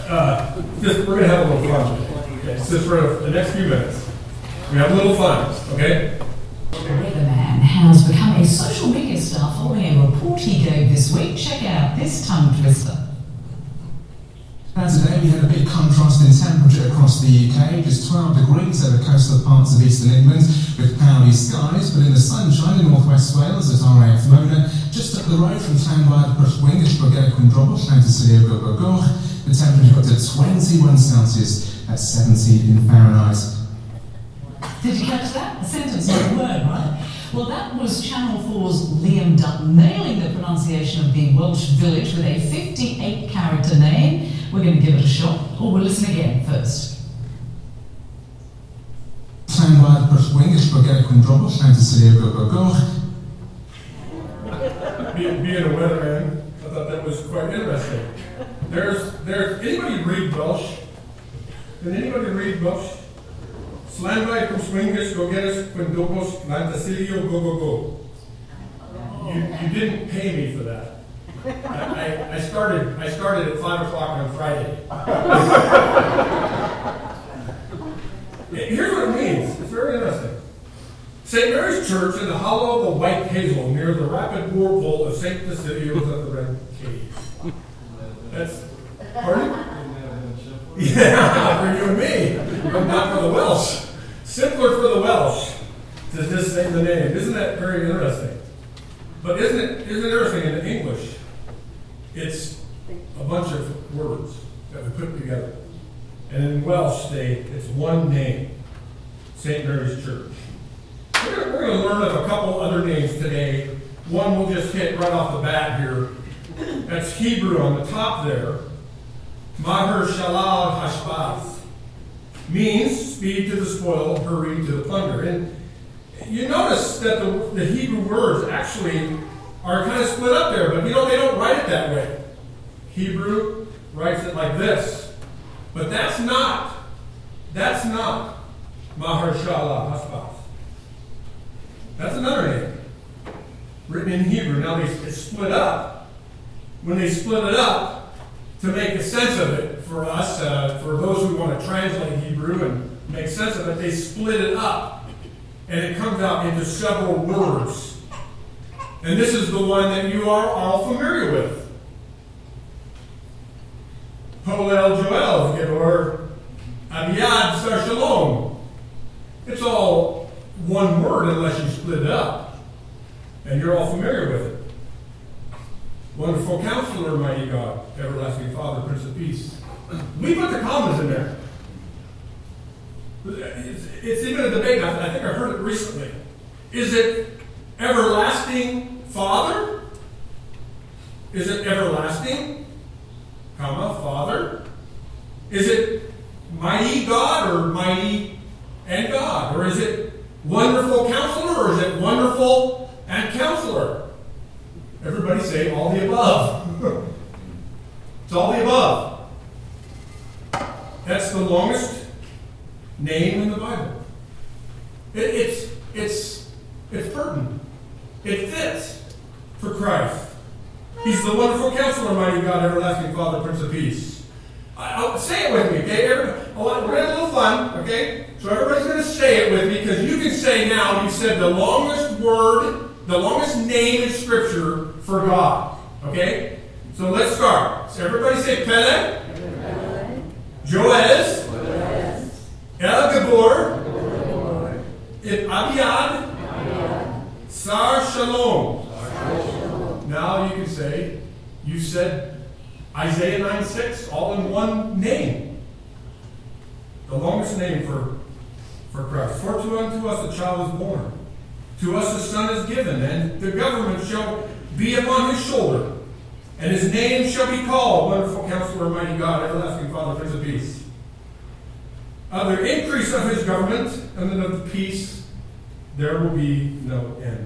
We're going to have a little fun. Okay, just for the next few minutes. We have a little fun, okay? Weatherman has become a social media star following a report he gave this week. Check out this tongue twister. Today we had a big contrast in temperature across the UK, just 12 degrees over coastal parts of eastern England with cloudy skies, but in the sunshine in northwest Wales at RAF Mona, just up the road from Llanfair, Pwllgwyngyll, Bregeth, Gwyndrabwll, Llantysilio, Gogogoch, the temperature got to 21 Celsius at 70 in Fahrenheit. Did you catch that? A sentence, not a word, right? Well, that was Channel 4's Liam Dutton nailing the pronunciation of the Welsh village with a 58-character name. We're going to give it a shot, or we'll listen again first. Llanfair, Pwllgwyngyll, Bregeth, Gwyndrabwll, Llantysilio, Gogogoch. Being a weatherman, I thought that was quite interesting. There's anybody read Welsh? Did anybody read Welsh? Llanfair, Pwllgwyngyll, Bregeth, Gwyndrabwll, Llantysilio, Gogogoch. You didn't pay me for that. I started at 5 o'clock on Friday. Here's what it means. It's very interesting. St. Mary's Church in the hollow of the White Hazel near the rapid whirlpool of St. Basilio at the Red Cave. That's, pardon? Yeah, for you and me, but not for the Welsh. Simpler for the Welsh to just say the name. Isn't that very interesting? But isn't it interesting in English? It's a bunch of words that we put together. And in Welsh, it's one name, St. Mary's Church. We're going to learn of a couple other names today. One we'll just hit right off the bat here. That's Hebrew on the top there. Maher Shalal Hashbaz. Means speed to the spoil, hurry to the plunder. And you notice that the Hebrew words actually are kind of split up there, but they don't write it that way. Hebrew writes it like this. But that's not Mahershala Hashbaz. That's another name, written in Hebrew. Now it's split up. When they split it up, to make a sense of it for us, for those who want to translate Hebrew and make sense of it, they split it up. And it comes out into several words. And this is the one that you are all familiar with. Polel Joel, or Abiyad Sar Shalom. It's all one word unless you split it up. And you're all familiar with it. Wonderful Counselor, Mighty God, Everlasting Father, Prince of Peace. We put the commas in there. It's even a debate. I think I heard it recently. Is it Everlasting Father? Is it Everlasting, comma, Father? Is it Mighty God or Mighty and God? Or is it Wonderful Counselor or is it Wonderful and Counselor? Everybody say all the above. It's all the above. That's the longest name in the Bible. It's pertinent. It fits for Christ. He's the Wonderful Counselor, Mighty God, Everlasting Father, Prince of Peace. Say it with me, okay? We're going to have a little fun, okay? So everybody's going to say it with me because you can say now, you said the longest word, the longest name in Scripture for God, okay? So let's start. So everybody say Peleg, Joez, El Gabor, Abiyad, Sar Shalom. Now you can say, you said Isaiah 9:6, all in one name. The longest name for Christ. For unto us a child is born. To us a son is given, and the government shall be upon his shoulder. And his name shall be called Wonderful Counselor, Mighty God, Everlasting Father, Prince of Peace. Of the increase of his government and then of the peace, there will be no end.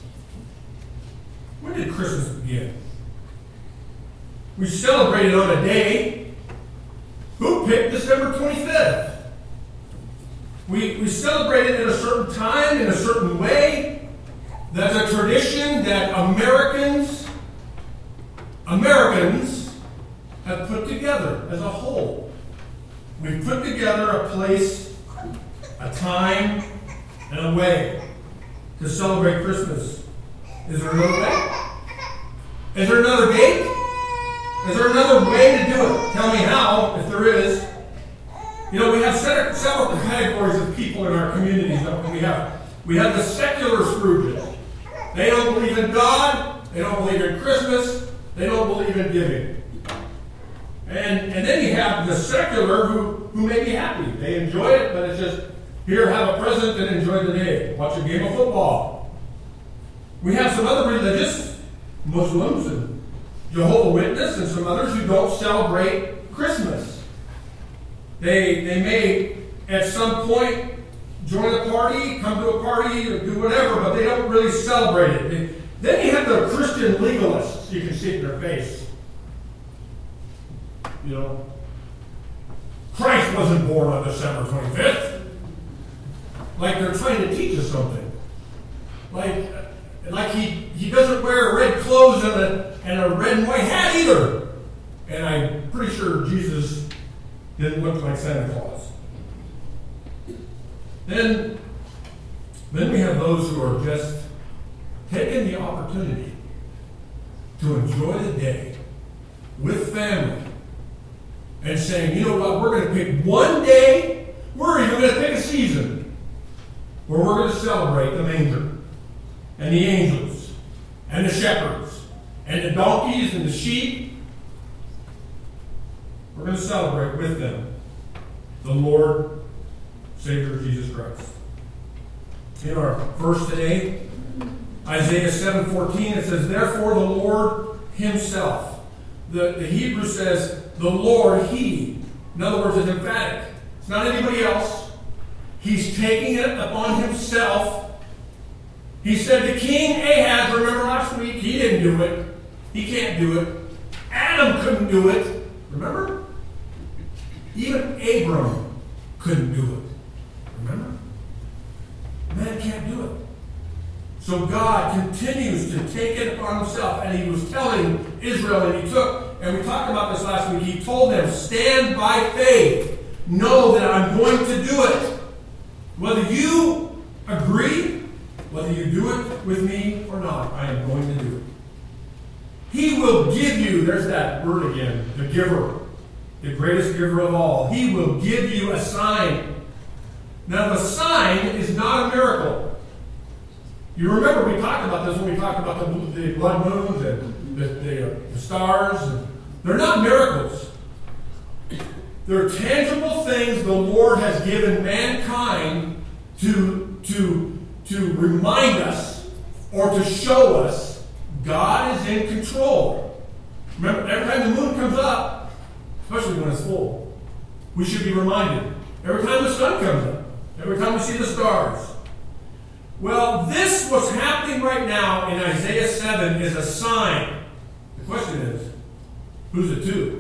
When did Christmas begin? We celebrated on a day. Who picked December 25th? We celebrate it at a certain time, in a certain way. That's a tradition that Americans have put together as a whole. We've put together a place, a time, and a way to celebrate Christmas. Is there another way? Is there another gate? Is there another way to do it? Tell me how, if there is. You know, we have several categories of people in our communities that we have. We have the secular Scrooges. They don't believe in God. They don't believe in Christmas. They don't believe in giving. And then you have the secular who may be happy. They enjoy it, but it's just, here, have a present and enjoy the day. Watch a game of football. We have some other religious, Muslims and Jehovah's Witnesses, and some others who don't celebrate Christmas. They may, at some point, join a party, come to a party, or do whatever, but they don't really celebrate it. Then you have the Christian legalists. You can see it in their face. You know, Christ wasn't born on December 25th. Like they're trying to teach us something. Like he doesn't wear red clothes and a red and white hat either. And I'm pretty sure Jesus didn't look like Santa Claus. Then we have those who are just taking the opportunity to enjoy the day with family and saying, you know what, we're going to pick one day, we're even going to pick a season where we're going to celebrate the manger and the angels and the shepherds and the donkeys and the sheep. We're going to celebrate with them the Lord, Savior Jesus Christ. In our verse today, Isaiah 7:14, it says, therefore the Lord himself. The Hebrew says, the Lord, he. In other words, it's emphatic. It's not anybody else. He's taking it upon himself. He said to King Ahaz, remember last week, he didn't do it. He can't do it. Adam couldn't do it. Remember? Even Abram couldn't do it. Remember? Man can't do it. So God continues to take it upon himself, and he was telling Israel, and we talked about this last week, he told them, stand by faith. Know that I'm going to do it. Whether you agree, whether you do it with me or not, I am going to do it. He will give you, there's that word again, the giver, the greatest giver of all. He will give you a sign. Now the sign is not a miracle. You remember we talked about this when we talked about the blood moons and the stars. They're not miracles. They're tangible things the Lord has given mankind to remind us or to show us God is in control. Remember, every time the moon comes up, especially when it's full, we should be reminded. Every time the sun comes up, every time we see the stars. Well, this what's happening right now in Isaiah 7 is a sign. The question is, who's it to?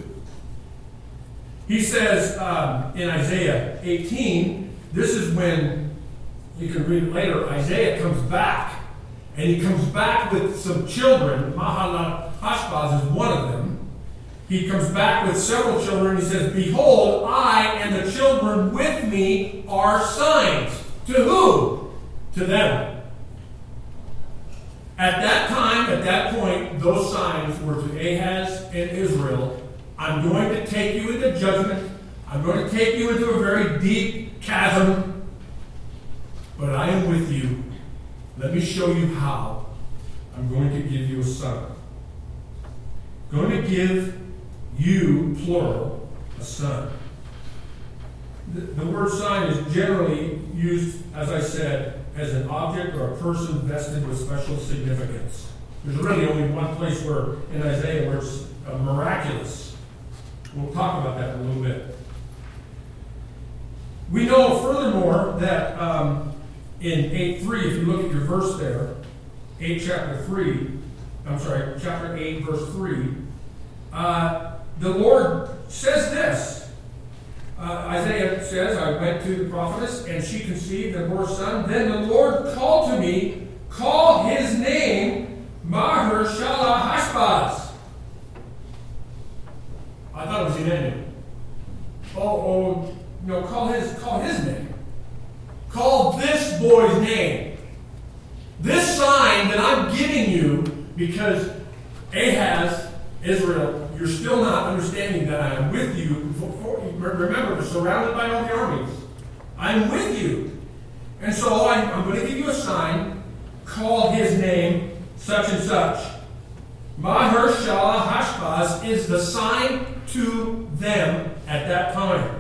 He says in Isaiah 18, this is when, you can read it later, Isaiah comes back. And he comes back with some children. Mahalalel-Hashbaz is one of them. He comes back with several children. He says, behold, I and the children with me are signs. To who? To them. At that time, at that point, those signs were to Ahaz and Israel. I'm going to take you into judgment. I'm going to take you into a very deep chasm. But I am with you. Let me show you how. I'm going to give you a son. I'm going to give you, plural, a son. The word sign is generally used, as I said, as an object or a person vested with special significance. There's really only one place where in Isaiah where it's miraculous. We'll talk about that in a little bit. We know furthermore that in 8:3, if you look at your verse there, chapter 8, verse 3, the Lord says this. Isaiah says, I went to the prophetess, and she conceived and bore a son. Then the Lord called to me, call his name Maher-Shalal-Hashbaz. thought it was Emmanuel. Call his name. Call this boy's name. This sign that I'm giving you, because Ahaz, Israel, you're still not understanding that I am with you. Remember, we're surrounded by all the armies. I'm with you. And so I'm going to give you a sign. Call his name such and such. Maher-shalal-hash-baz is the sign to them at that time.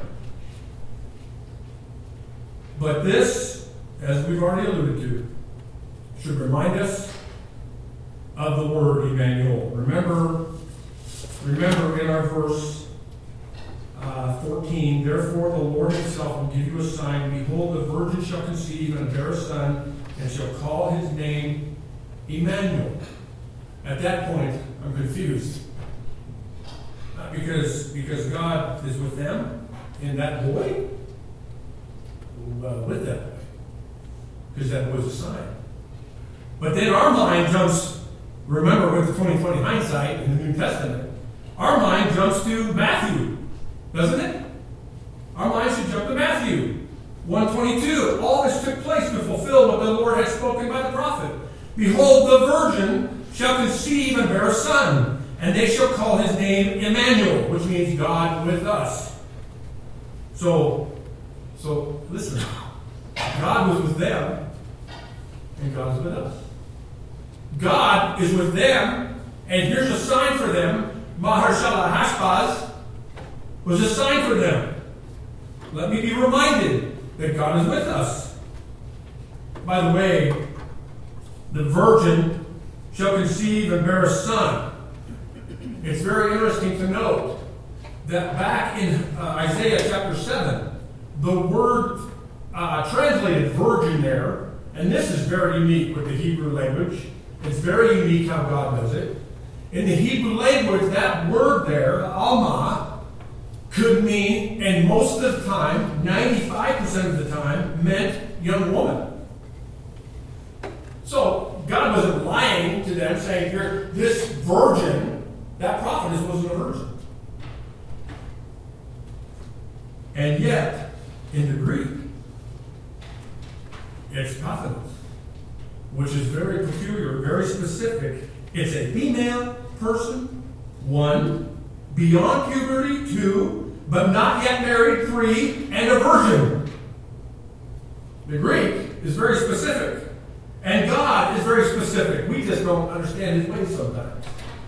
But this, as we've already alluded to, should remind us of the word Emmanuel. Remember in our verse 14, therefore the Lord himself will give you a sign. Behold, the virgin shall conceive and bear a son, and shall call his name Emmanuel. At that point, I'm confused. Because God is with them in that boy? With that boy. Because that was a sign. But then our mind jumps, remember with the 20/20 hindsight in the New Testament, our mind jumps to Matthew, doesn't it? Our mind should jump to Matthew 1:22. All this took place to fulfill what the Lord had spoken by the prophet. Behold, the virgin shall conceive and bear a son, and they shall call his name Emmanuel, which means God with us. So listen, God was with them, and God is with us. God is with them, and here's a sign for them. Maher-shalal-hash-baz was a sign for them. Let me be reminded that God is with us. By the way, the virgin shall conceive and bear a son. It's very interesting to note that back in Isaiah chapter 7, the word translated virgin there, and this is very unique with the Hebrew language. It's very unique how God does it. In the Hebrew language, that word there, Alma, could mean, and most of the time, 95% of the time, meant young woman. So God wasn't lying to them, saying, "You're this virgin." That prophetess wasn't a virgin. And yet, in the Greek, it's prophetess, which is very peculiar, very specific. It's a female person, 1, beyond puberty, 2, but not yet married, 3, and a virgin. The Greek is very specific. And God is very specific. We just don't understand his ways sometimes.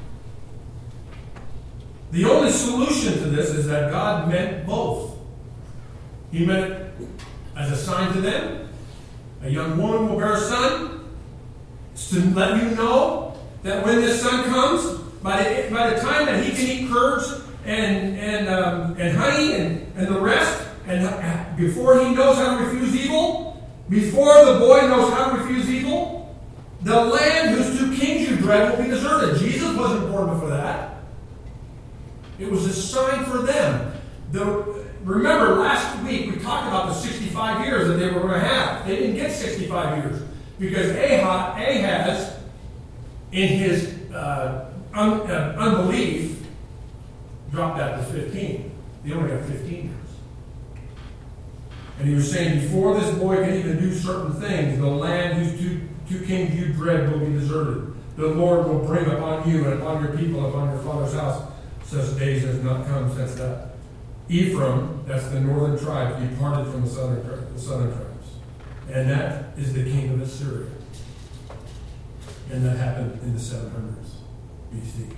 The only solution to this is that God meant both. He meant it as a sign to them. A young woman will bear a son. It's to let you know that when this son comes, by the time that he can eat curds and honey and the rest, and before he knows how to refuse evil, before the boy knows how to refuse evil, the land whose 2 kings you dread will be deserted. Jesus wasn't born before that. It was a sign for them. Remember, last week we talked about the 65 years that they were going to have. They didn't get 65 years because Ahaz, in his unbelief, dropped that to 15. They only got 15 years. And he was saying, before this boy can even do certain things, the land whose 2 kings you dread will be deserted. The Lord will bring upon you and upon your people, upon your father's house, such days as not come since that. Ephraim, that's the northern tribe, departed from the southern tribes. And that is the king of Assyria. And that happened in the 700s BC.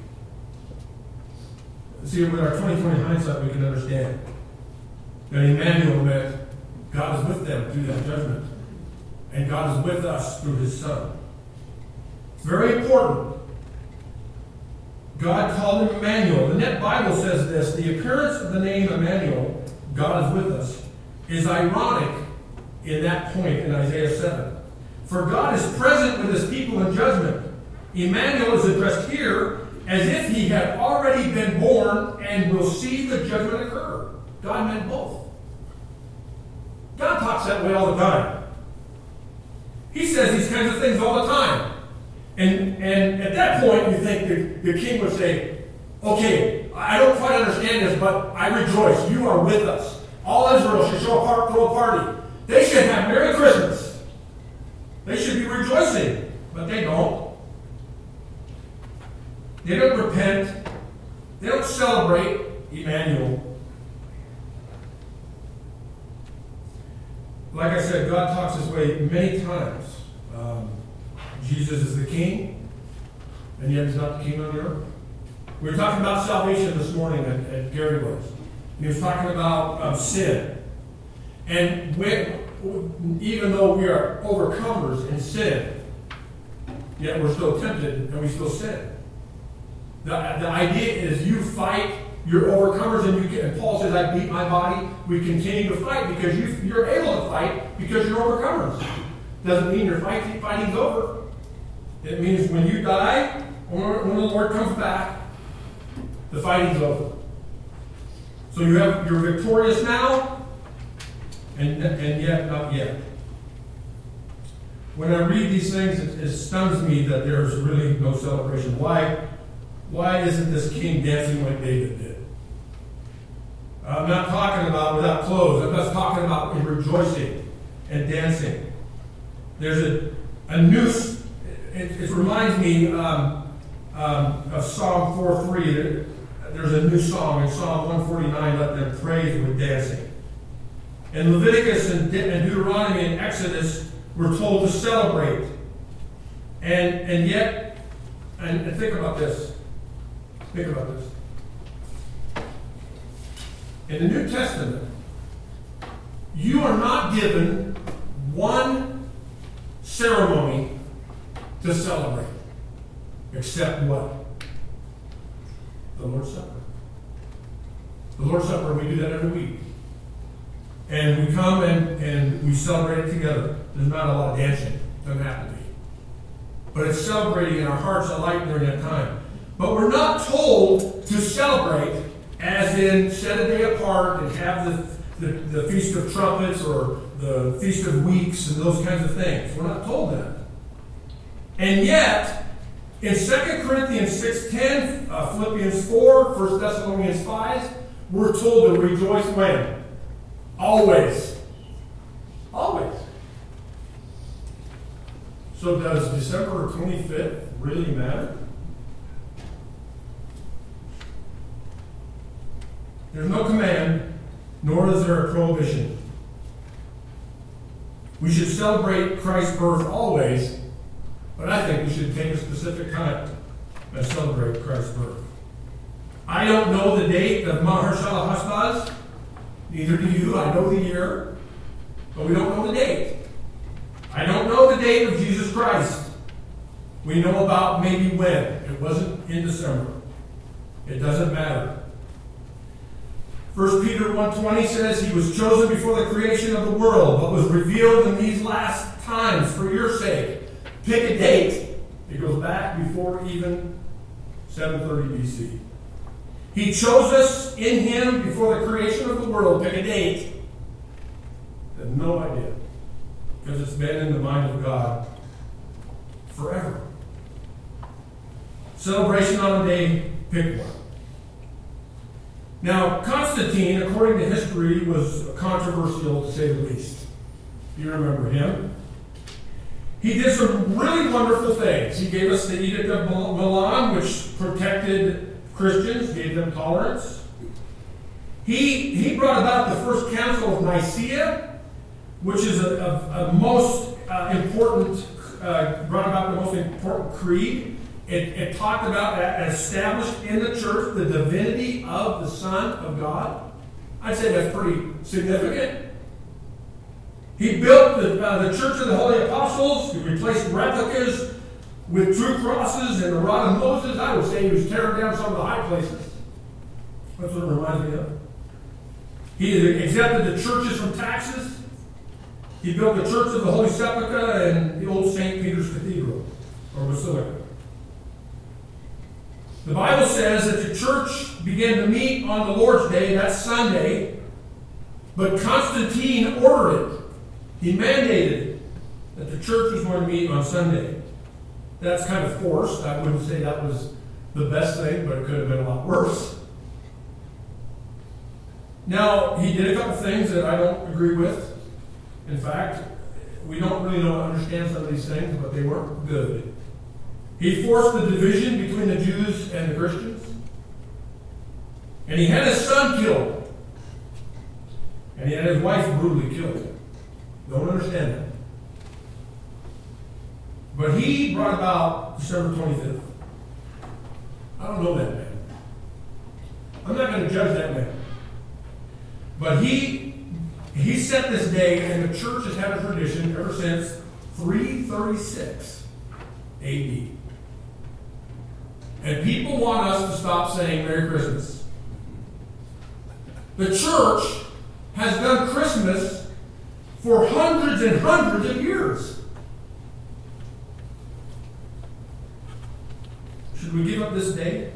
See, with our 20/20 hindsight, we can understand that Emmanuel meant God is with them through that judgment. And God is with us through his Son. It's very important. God called him Emmanuel. The Net Bible says this: the occurrence of the name Emmanuel, God is with us, is ironic in that point in Isaiah 7. For God is present with his people in judgment. Emmanuel is addressed here as if he had already been born and will see the judgment occur. God meant both. God talks that way all the time. He says these kinds of things all the time. And at that point, you think the king would say, okay, I don't quite understand this, but I rejoice. You are with us. All Israel should throw a party. They should have Merry Christmas. They should be rejoicing, but they don't. They don't repent. They don't celebrate Emmanuel. Like I said, God talks this way many times. Jesus is the king, and yet he's not the king on the earth. We were talking about salvation this morning at Gary was. He was talking about sin. And even though we are overcomers in sin, yet we're still tempted and we still sin. The idea is you fight, you're overcomers, and Paul says, I beat my body. We continue to fight because you're able to fight because you're overcomers. Doesn't mean your fighting's over. It means when you die, when the Lord comes back, the fighting's over. So you're victorious now, and yet not yet. When I read these things, it stuns me that there's really no celebration. Why isn't this king dancing like David did? I'm not talking about without clothes. I'm just talking about in rejoicing and dancing. There's a new. It reminds me of Psalm 4:3. There's a new song in Psalm 149. Let them praise with dancing. In Leviticus and Deuteronomy and Exodus, we're told to celebrate. And yet, and think about this. Think about this. In the New Testament, you are not given one ceremony to celebrate. Except what? The Lord's Supper. The Lord's Supper, we do that every week. And we come and we celebrate it together. There's not a lot of dancing. Doesn't have to be. But it's celebrating in our hearts alike during that time. But we're not told to celebrate as in set a day apart and have the Feast of Trumpets or the Feast of Weeks and those kinds of things. We're not told that. And yet, in 2 Corinthians 6:10, Philippians 4, 1 Thessalonians 5, we're told to rejoice when? Always. Always. So does December 25th really matter? There's no command, nor is there a prohibition. We should celebrate Christ's birth always, but I think we should take a specific time and celebrate Christ's birth. I don't know the date of Mahershala Hashbaz. Neither do you. I know the year, but we don't know the date. I don't know the date of Jesus Christ. We know about maybe when. It wasn't in December. It doesn't matter. 1 Peter 1:20 says he was chosen before the creation of the world, but was revealed in these last times for your sake. Pick a date. It goes back before even 730 BC. He chose us in him before the creation of the world. Pick a date. I have no idea. Because it's been in the mind of God forever. Celebration on a day, pick one. Now, Constantine, according to history, was controversial to say the least. You remember him. He did some really wonderful things. He gave us the Edict of Milan, which protected Christians, gave them tolerance. He brought about the First Council of Nicaea, which is a most important, brought about the most important creed. It talked about and established in the church the divinity of the Son of God. I'd say that's pretty significant. He built the Church of the Holy Apostles. He replaced replicas with true crosses and the rod of Moses. I would say he was tearing down some of the high places. That's what it reminds me of. He exempted the churches from taxes. He built the Church of the Holy Sepulchre and the old St. Peter's Cathedral, or Basilica. The Bible says that the church began to meet on the Lord's Day, that's Sunday, but Constantine ordered it. He mandated that the church was going to meet on Sunday. That's kind of forced. I wouldn't say that was the best thing, but it could have been a lot worse. Now, he did a couple things that I don't agree with. In fact, we don't really know understand some of these things, but they weren't good. He forced the division between the Jews and the Christians. And he had his son killed. And he had his wife brutally killed. Don't understand that. But he brought about December 25th. I don't know that man. I'm not going to judge that man. But he set this day, and the church has had a tradition ever since 336 AD. And people want us to stop saying Merry Christmas. The church has done Christmas for hundreds and hundreds of years. Should we give up this day?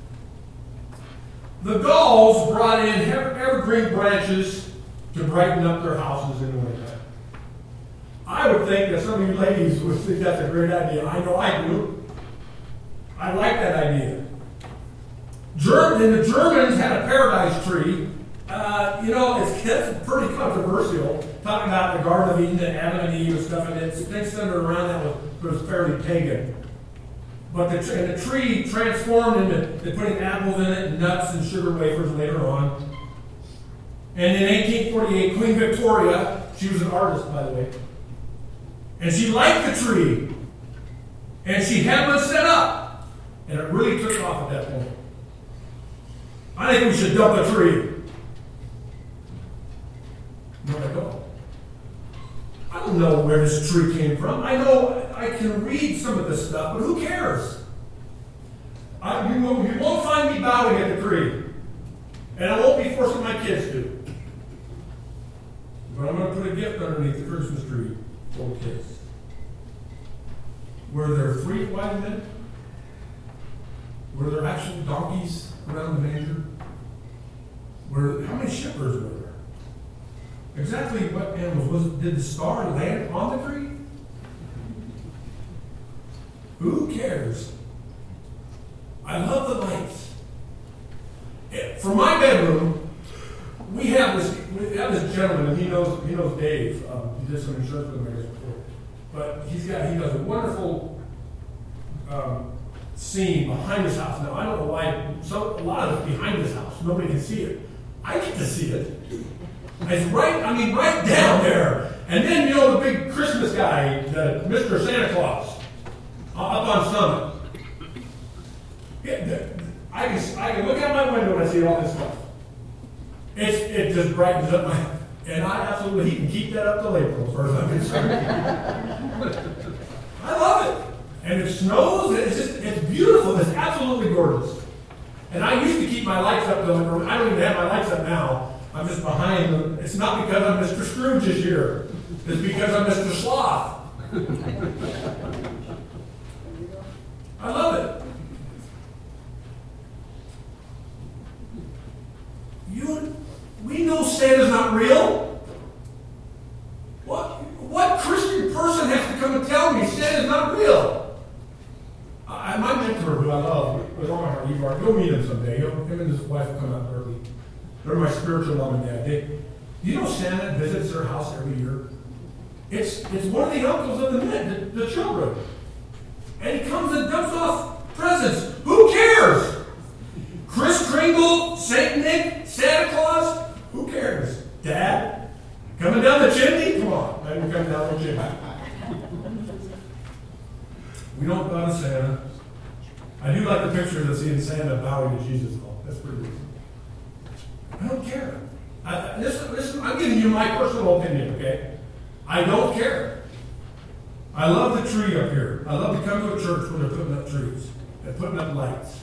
The Gauls brought in evergreen branches to brighten up their houses in the winter. I would think that some of you ladies would think that's a great idea. I know I do. I like that idea. And the Germans had a paradise tree. It's pretty controversial, talking about the Garden of Eden and Adam and Eve and stuff, and it's things centered around that was fairly pagan. But the tree transformed into putting apples in it, and nuts and sugar wafers later on. And in 1848, Queen Victoria, she was an artist, by the way, and she liked the tree, and she had one set up, and it really took off at that point. I think we should dump a tree. No, I don't. I don't know where this tree came from. I know I can read some of this stuff, but who cares? You won't find me bowing at the tree. And I won't be forcing my kids to. But I'm going to put a gift underneath the Christmas tree for the kids. Were there 3 wise men? Were there actual donkeys around the manger? How many shepherds were there? Exactly what animals did the star land on the tree? Who cares? I love the lights. For my bedroom, we have this gentleman, and he knows Dave. He did some insurance with him, I guess, before. But he does a wonderful scene behind his house. Now I don't know why a lot of it's behind his house. Nobody can see it. I get to see it. It's right down there. And then, the big Christmas guy, Mr. Santa Claus, up on Summit. I can look out my window and I see all this stuff. It just brightens up and he can keep that up till April, as far as I'm concerned. I love it. And it snows, it's beautiful, it's absolutely gorgeous. And I used to keep my lights up till April. I don't even have my lights up now. I'm just behind them. It's not because I'm Mr. Scrooge this year. It's because I'm Mr. Sloth. I love it. We know Santa's not real. What Christian person has to come and tell me Santa's not real? My mentor, who I love, with all my heart, go meet him someday. Him and his wife will come out early. They're my spiritual mom and dad. Do you know Santa visits their house every year? It's one of the uncles of the men, the children. And he comes and dumps off presents. Who cares? Kris Kringle, St. Nick, Santa Claus? Who cares? Dad? Coming down the chimney? Come on. Let me come down the chimney. We don't bow to Santa. I do like the picture of seeing Santa bowing to Jesus, though. That's pretty good. I don't care. Listen, I'm giving you my personal opinion, okay? I don't care. I love the tree up here. I love to come to a church when they're putting up trees and putting up lights.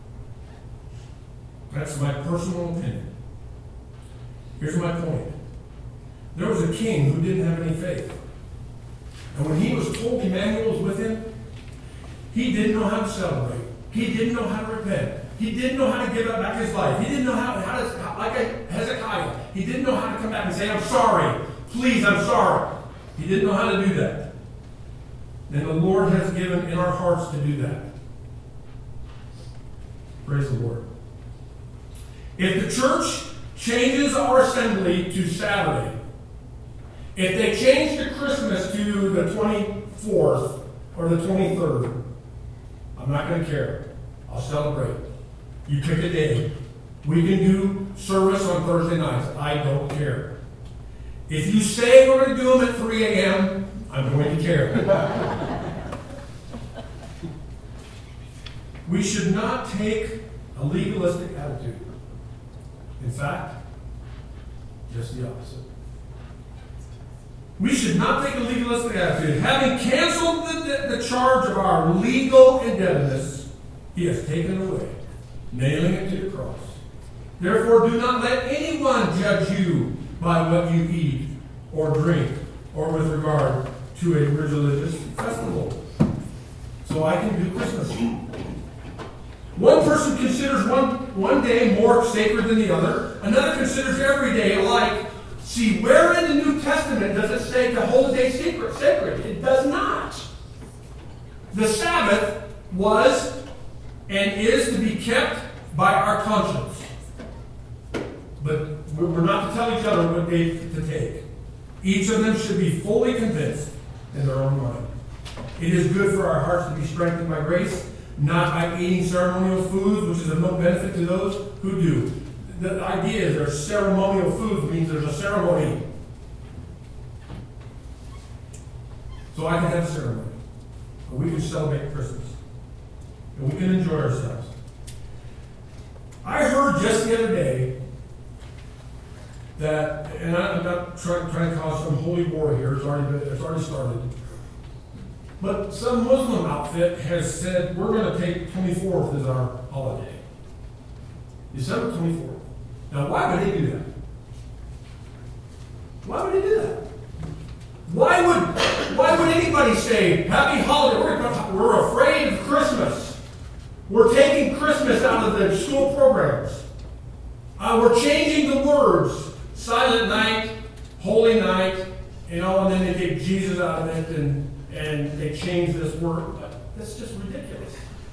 That's my personal opinion. Here's my point. There was a king who didn't have any faith. And when he was told Emmanuel was with him, he didn't know how to celebrate. He didn't know how to repent. He didn't know how to give up back his life. He didn't know how to, like Hezekiah, he didn't know how to come back and say, I'm sorry. Please, I'm sorry. He didn't know how to do that. And the Lord has given in our hearts to do that. Praise the Lord. If the church changes our assembly to Saturday, if they change the Christmas to the 24th or the 23rd, I'm not going to care. I'll celebrate. You pick a day. We can do service on Thursday nights. I don't care. If you say we're going to do them at 3 a.m., I'm going to care. We should not take a legalistic attitude. In fact, just the opposite. We should not take a legalistic attitude. Having canceled the charge of our legal indebtedness, he has taken it away, nailing it to the cross. Therefore, do not let anyone judge you by what you eat or drink, or with regard to a religious festival. So I can do Christmas. One person considers one day more sacred than the other. Another considers every day alike. See, where in the New Testament does it say to hold a day sacred? It does not. The Sabbath was and is to be kept by our conscience. But we're not to tell each other what day to take. Each of them should be fully convinced in their own mind. It is good for our hearts to be strengthened by grace, not by eating ceremonial foods, which is of no benefit to those who do. The idea is there's ceremonial food means there's a ceremony. So I can have a ceremony. But we can celebrate Christmas. And we can enjoy ourselves. I heard just the other day that, and I'm not trying to cause some holy war here, it's already started. But some Muslim outfit has said we're going to take 24th as our holiday. December 24th. Now, why would they do that? Why would they do that? Why would anybody say, happy holiday, we're afraid of Christmas. We're taking Christmas out of the school programs. We're changing the words, silent night, holy night, and then they take Jesus out of it and they change this word. That's just ridiculous.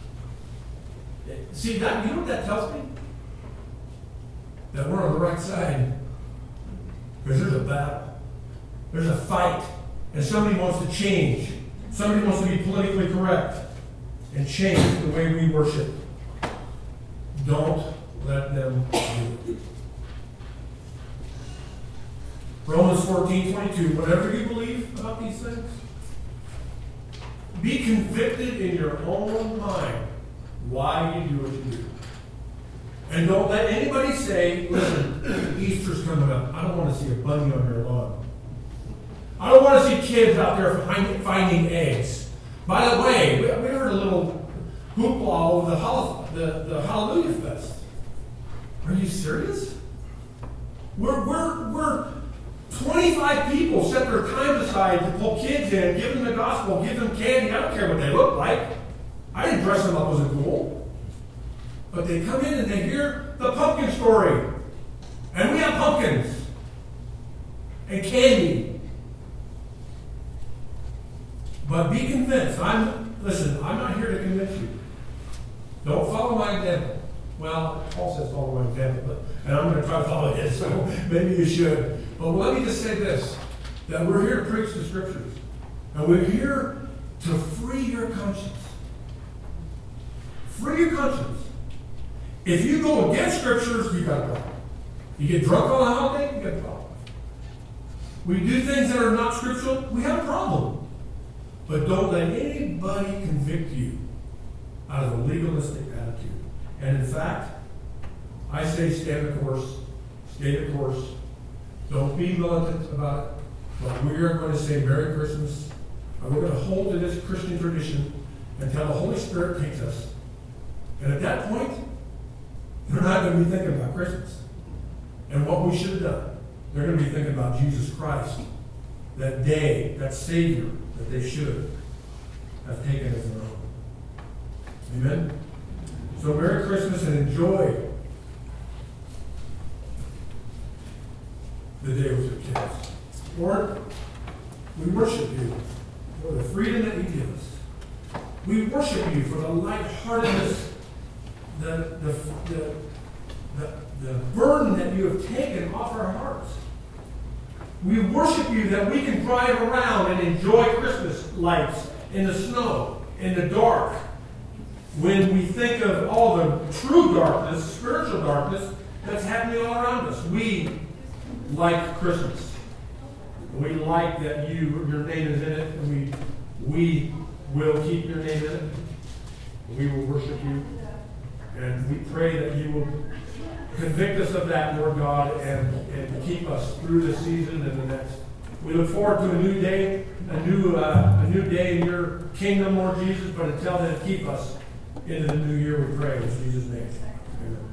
See, that, you know what that tells me? That we're on the right side. Because there's a battle. There's a fight. And somebody wants to change. Somebody wants to be politically correct and change the way we worship. Don't let them do it. Romans 14:22. Whatever you believe about these things, be convicted in your own mind why you do what you do. And don't let anybody say, listen, Easter's coming up. I don't want to see a bunny on your lawn. I don't want to see kids out there finding eggs. By the way, we heard a little hoopla over the Hallelujah Fest. Are you serious? We're 25 people set their time aside to pull kids in, give them the gospel, give them candy. I don't care what they look like. I didn't dress them up as a ghoul. But they come in and they hear the pumpkin story. And we have pumpkins. And candy. But be convinced. I'm not here to convince you. Don't follow my example. Well, Paul says follow my example, and I'm going to try to follow his, so maybe you should. But let me just say this, that we're here to preach the Scriptures. And we're here to free your conscience. Free your conscience. If you go against Scriptures, you've got a problem. You get drunk on a holiday, you've got a problem. We do things that are not scriptural, we have a problem. But don't let anybody convict you out of a legalistic attitude. And in fact, I say stay the course. Stay the course. Don't be militant about it. But we are going to say Merry Christmas. And we're going to hold to this Christian tradition until the Holy Spirit takes us. And at that point, they're not going to be thinking about Christmas and what we should have done. They're going to be thinking about Jesus Christ, that day, that Savior that they should have taken as their own. Amen? So Merry Christmas and enjoy the day with your kids. Lord, we worship you for the freedom that you give us. We worship you for the lightheartedness, the the burden that you have taken off our hearts. We worship you that we can drive around and enjoy Christmas lights in the snow, in the dark. When we think of all the true darkness, spiritual darkness, that's happening all around us. We like Christmas. We like that your name is in it, and we will keep your name in it. We will worship you. And we pray that you will convict us of that, Lord God, and keep us through this season and the next. We look forward to a new day, a new day in your kingdom, Lord Jesus, but until then, keep us into the new year, we pray in Jesus' name. Amen.